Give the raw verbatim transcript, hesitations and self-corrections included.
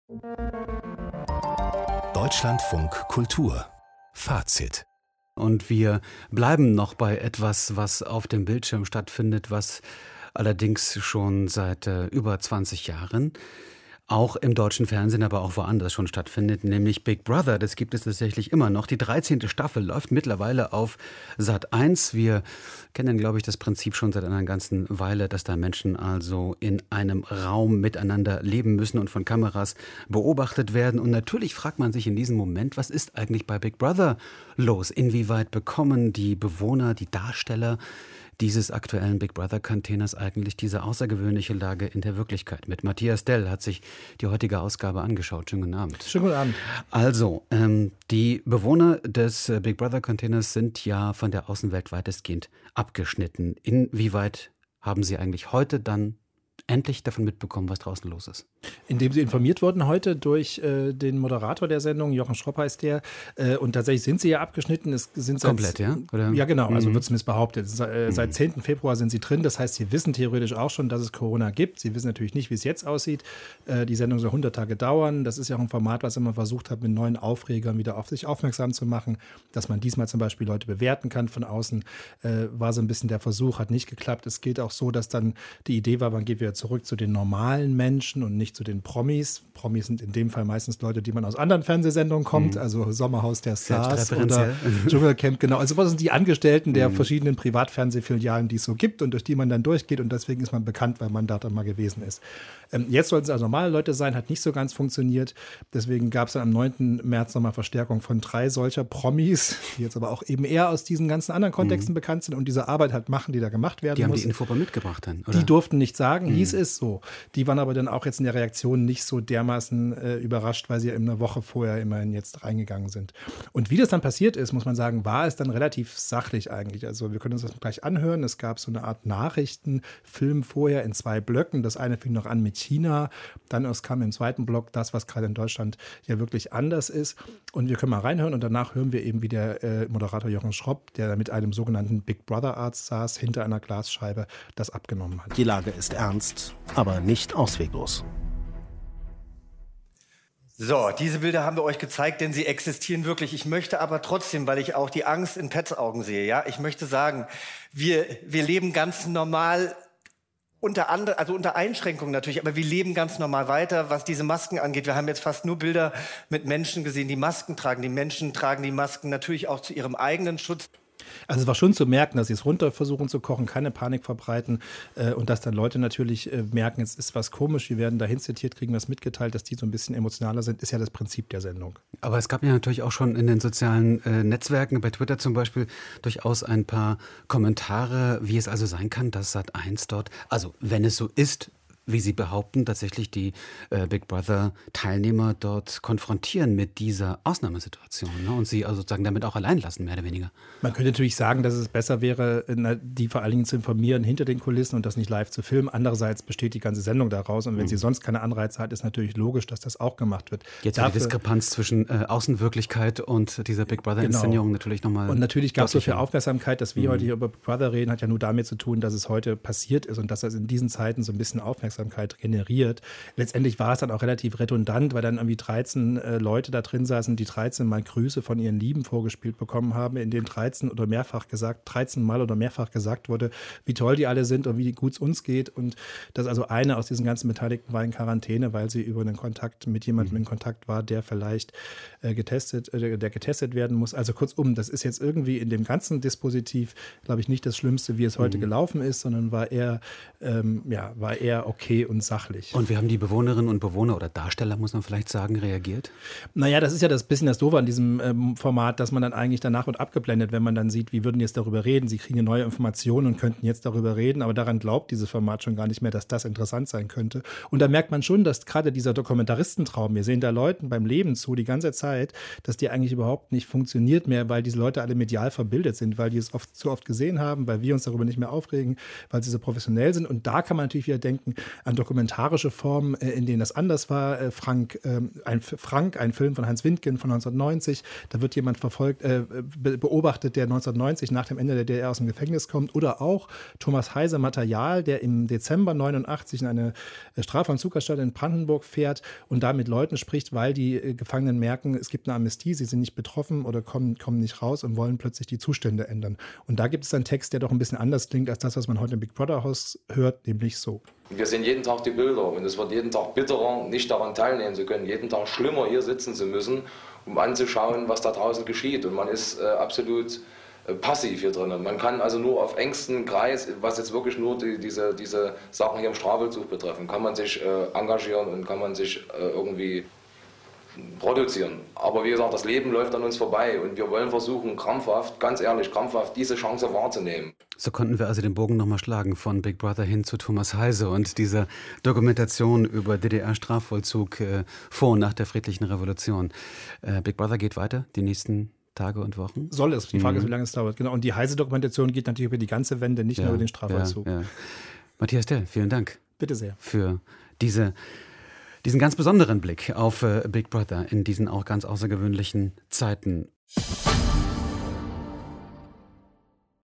Deutschlandfunk Kultur Fazit. Und wir bleiben noch bei etwas, was auf dem Bildschirm stattfindet, was allerdings schon seit äh, über zwanzig Jahren auch im deutschen Fernsehen, aber auch woanders schon stattfindet, nämlich Big Brother. Das gibt es tatsächlich immer noch. Die dreizehnte Staffel läuft mittlerweile auf Sat eins. Wir kennen, glaube ich, das Prinzip schon seit einer ganzen Weile, dass da Menschen also in einem Raum miteinander leben müssen und von Kameras beobachtet werden. Und natürlich fragt man sich in diesem Moment, was ist eigentlich bei Big Brother los? Inwieweit bekommen die Bewohner, die Darsteller dieses aktuellen Big Brother-Containers eigentlich diese außergewöhnliche Lage in der Wirklichkeit mit? Matthias Dell hat sich die heutige Ausgabe angeschaut. Schönen guten Abend. Schönen guten Abend. Also, ähm, die Bewohner des äh, Big Brother-Containers sind ja von der Außenwelt weitestgehend abgeschnitten. Inwieweit haben Sie eigentlich heute dann endlich davon mitbekommen, was draußen los ist? Indem sie informiert wurden heute durch äh, den Moderator der Sendung, Jochen Schropp heißt der. Äh, und tatsächlich sind sie ja abgeschnitten. Es sind Komplett, ja? Oder? Ja, genau. Also mhm. wird zumindest behauptet. Äh, mhm. Seit zehnten Februar sind sie drin. Das heißt, sie wissen theoretisch auch schon, dass es Corona gibt. Sie wissen natürlich nicht, wie es jetzt aussieht. Äh, die Sendung soll hundert Tage dauern. Das ist ja auch ein Format, was immer versucht hat, mit neuen Aufregern wieder auf sich aufmerksam zu machen. Dass man diesmal zum Beispiel Leute bewerten kann von außen, äh, war so ein bisschen der Versuch, hat nicht geklappt. Es geht auch so, dass dann die Idee war, man geht wieder zurück zu den normalen Menschen und nicht zu den Promis. Promis sind in dem Fall meistens Leute, die man aus anderen Fernsehsendungen kommt, mhm. also Sommerhaus der Stars oder Dschungelcamp, genau. Also was sind die Angestellten der mhm. verschiedenen Privatfernsehfilialen, die es so gibt und durch die man dann durchgeht und deswegen ist man bekannt, weil man da dann mal gewesen ist. Ähm, jetzt sollten es also normale Leute sein, hat nicht so ganz funktioniert. Deswegen gab es dann am neunten März nochmal Verstärkung von drei solcher Promis, die jetzt aber auch eben eher aus diesen ganzen anderen Kontexten mhm. bekannt sind und diese Arbeit halt machen, die da gemacht werden die muss. Die haben die Info aber mitgebracht dann, oder? Die durften nicht sagen, mhm. hieß es so. Die waren aber dann auch jetzt in der Reaktion nicht so dermaßen äh, überrascht, weil sie ja in einer Woche vorher immerhin jetzt reingegangen sind. Und wie das dann passiert ist, muss man sagen, war es dann relativ sachlich eigentlich. Also wir können uns das gleich anhören. Es gab so eine Art Nachrichtenfilm vorher in zwei Blöcken. Das eine fing noch an mit China. Dann es kam im zweiten Block das, was gerade in Deutschland ja wirklich anders ist. Und wir können mal reinhören und danach hören wir eben, wie der äh, Moderator Jochen Schropp, der mit einem sogenannten Big Brother Arzt saß, hinter einer Glasscheibe, das abgenommen hat. Die Lage ist ernst, aber nicht ausweglos. So, diese Bilder haben wir euch gezeigt, denn sie existieren wirklich. Ich möchte aber trotzdem, weil ich auch die Angst in Pets Augen sehe, ja, ich möchte sagen, wir, wir leben ganz normal unter andere, also unter Einschränkungen natürlich, aber wir leben ganz normal weiter, was diese Masken angeht. Wir haben jetzt fast nur Bilder mit Menschen gesehen, die Masken tragen. Die Menschen tragen die Masken natürlich auch zu ihrem eigenen Schutz. Also es war schon zu merken, dass sie es runter versuchen zu kochen, keine Panik verbreiten äh, und dass dann Leute natürlich äh, merken, es ist was komisch, wir werden dahin zitiert, kriegen was mitgeteilt, dass die so ein bisschen emotionaler sind, ist ja das Prinzip der Sendung. Aber es gab ja natürlich auch schon in den sozialen äh, Netzwerken, bei Twitter zum Beispiel, durchaus ein paar Kommentare, wie es also sein kann, dass Sat eins dort, also wenn es so ist, wie Sie behaupten, tatsächlich die äh, Big Brother-Teilnehmer dort konfrontieren mit dieser Ausnahmesituation, ne? Und sie also sozusagen damit auch allein lassen, mehr oder weniger. Man könnte natürlich sagen, dass es besser wäre, die vor allen Dingen zu informieren hinter den Kulissen und das nicht live zu filmen. Andererseits besteht die ganze Sendung daraus und wenn mhm. sie sonst keine Anreize hat, ist natürlich logisch, dass das auch gemacht wird. Jetzt wird die Diskrepanz zwischen äh, Außenwirklichkeit und dieser Big Brother-Inszenierung genau. natürlich nochmal. Und natürlich gab es so viel Aufmerksamkeit, dass wir mhm. heute hier über Big Brother reden, hat ja nur damit zu tun, dass es heute passiert ist und dass das in diesen Zeiten so ein bisschen Aufmerksamkeit generiert. Letztendlich war es dann auch relativ redundant, weil dann irgendwie dreizehn äh, Leute da drin saßen, die dreizehn Mal Grüße von ihren Lieben vorgespielt bekommen haben, in denen dreizehn oder mehrfach gesagt, dreizehn Mal oder mehrfach gesagt wurde, wie toll die alle sind und wie gut es uns geht und dass also eine aus diesen ganzen Beteiligten war in Quarantäne, weil sie über einen Kontakt mit jemandem in Kontakt war, der vielleicht äh, getestet, äh, der getestet werden muss. Also kurzum, das ist jetzt irgendwie in dem ganzen Dispositiv, glaube ich, nicht das Schlimmste, wie es heute mhm. gelaufen ist, sondern war eher, ähm, ja, war eher okay und sachlich. Und wie haben die Bewohnerinnen und Bewohner oder Darsteller, muss man vielleicht sagen, reagiert? Naja, das ist ja das bisschen das Doofe an diesem ähm, Format, dass man dann eigentlich danach wird abgeblendet, wenn man dann sieht, wie würden die jetzt darüber reden. Sie kriegen neue Informationen und könnten jetzt darüber reden, aber daran glaubt dieses Format schon gar nicht mehr, dass das interessant sein könnte. Und da merkt man schon, dass gerade dieser Dokumentaristentraum, wir sehen da Leuten beim Leben zu die ganze Zeit, dass die eigentlich überhaupt nicht funktioniert mehr, weil diese Leute alle medial verbildet sind, weil die es oft zu oft gesehen haben, weil wir uns darüber nicht mehr aufregen, weil sie so professionell sind. Und da kann man natürlich wieder denken, an dokumentarische Formen, äh, in denen das anders war. Äh, Frank, äh, ein, Frank, ein Film von Heinz Windgen von neunzehnhundertneunzig, da wird jemand verfolgt, äh, be- beobachtet, der neunzehnhundertneunzig nach dem Ende der D D R aus dem Gefängnis kommt. Oder auch Thomas Heise, Material, der im Dezember neunundachtzig in eine äh, Strafvollzugsanstalt in Brandenburg fährt und da mit Leuten spricht, weil die äh, Gefangenen merken, es gibt eine Amnestie, sie sind nicht betroffen oder kommen, kommen nicht raus und wollen plötzlich die Zustände ändern. Und da gibt es einen Text, der doch ein bisschen anders klingt als das, was man heute im Big Brother Haus hört, nämlich so. Wir sehen jeden Tag die Bilder und es wird jeden Tag bitterer, nicht daran teilnehmen zu können, jeden Tag schlimmer hier sitzen zu müssen, um anzuschauen, was da draußen geschieht. Und man ist äh, absolut äh, passiv hier drin. Man kann also nur auf engstem Kreis, was jetzt wirklich nur die, diese, diese Sachen hier im Strafvollzug betreffen, kann man sich äh, engagieren und kann man sich äh, irgendwie produzieren. Aber wie gesagt, das Leben läuft an uns vorbei und wir wollen versuchen, krampfhaft, ganz ehrlich, krampfhaft diese Chance wahrzunehmen. So konnten wir also den Bogen nochmal schlagen von Big Brother hin zu Thomas Heise und dieser Dokumentation über D D R-Strafvollzug äh, vor und nach der friedlichen Revolution. Äh, Big Brother geht weiter, die nächsten Tage und Wochen? Soll es. Die Frage ist, wie lange es dauert. Genau. Und die Heise-Dokumentation geht natürlich über die ganze Wende, nicht ja, nur über den Strafvollzug. Ja, ja. Matthias Dell, vielen Dank. Bitte sehr. Für diese Diesen ganz besonderen Blick auf äh, Big Brother in diesen auch ganz außergewöhnlichen Zeiten.